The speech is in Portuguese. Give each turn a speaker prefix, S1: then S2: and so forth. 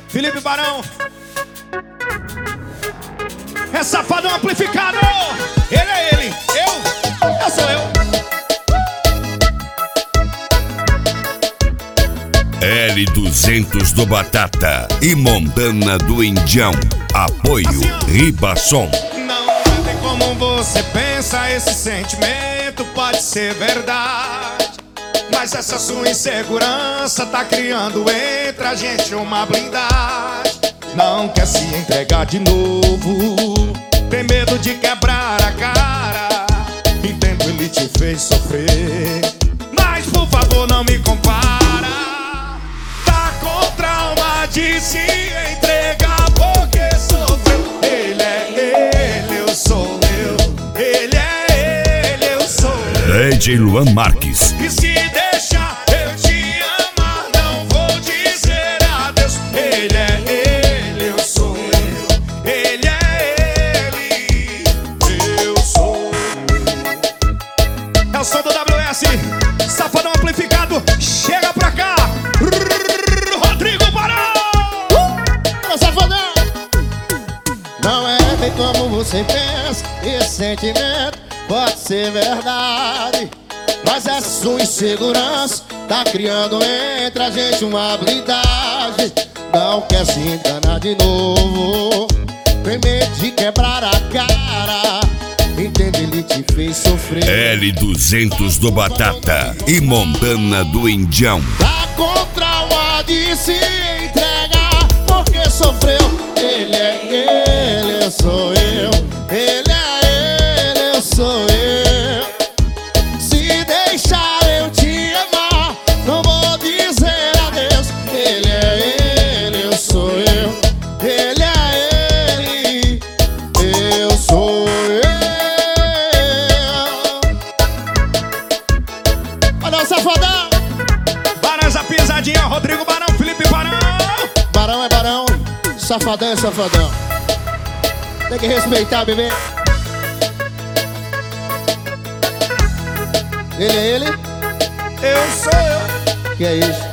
S1: Felipe Barão. É safadão amplificado. Ele é ele, eu sou eu.
S2: L200 do Batata e Montana do Indião. Apoio Ribasson.
S1: Não tem como você pensa, esse sentimento pode ser verdade, mas essa sua insegurança tá criando entre a gente uma blindagem. Não quer se entregar de novo, tem medo de quebrar a cara. Entendo, ele te fez sofrer, mas por favor não me compara. Tá com trauma de se entregar porque sofreu. Ele é ele, eu sou eu. Ele é ele, eu sou eu.
S2: DJ Luan Marques.
S1: E se deixar eu te amar, não vou dizer adeus. Ele é ele, eu sou eu. Ele é ele, eu sou eu. É o som do WS, safadão amplificado. Chega pra cá, Rodrigo Barão.
S3: Safadão. Não é bem como você pensa, esse sentimento pode ser verdade, mas essa sua insegurança tá criando entre a gente uma blindagem. Não quer se enganar de novo, tem medo de quebrar a cara. Entende, ele te fez sofrer.
S2: L200 do Batata e Montana do Indião.
S3: Tá com trauma de se entregar porque sofreu. Ele é ele, eu sou eu. Ele é ele, eu sou eu. Se deixar eu te amar, não vou dizer adeus. Ele é ele, eu sou eu. Ele é ele, eu sou eu. Olha o safadão.
S1: Barão, essa pisadinha, Rodrigo Barão, Felipe Barão.
S3: Barão é barão, safadão é safadão. Tem que respeitar, bebê. Ele é ele,
S1: Eu sou eu.
S3: que é isso?